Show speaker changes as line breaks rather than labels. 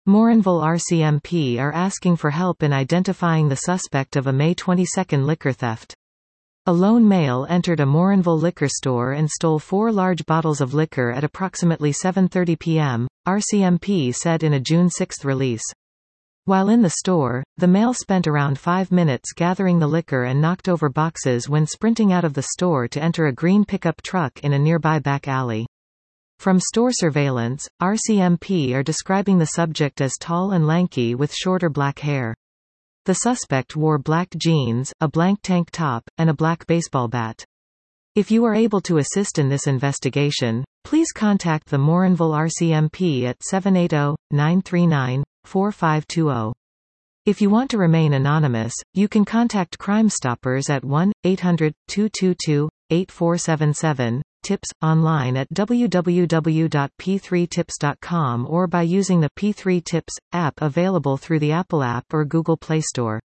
Morinville RCMP are asking for help in identifying the suspect of a May 22 liquor theft. A lone male entered a Morinville liquor store and stole 4 large bottles of liquor at approximately 7:30 p.m., RCMP said in a June 6 release. While in the store, the male spent around 5 minutes gathering the liquor and knocked over boxes when sprinting out of the store to enter a green pickup truck in a nearby back alley. From store surveillance, RCMP are describing the subject as tall and lanky with shorter black hair. The suspect wore black jeans, a blank tank top, and a black baseball bat. If you are able to assist in this investigation, please contact the Morinville RCMP at 780-939-4520. If you want to remain anonymous, you can contact Crime Stoppers at 1-800-222-8477, tips, online at www.p3tips.com or by using the P3 Tips app available through the Apple App or Google Play Store.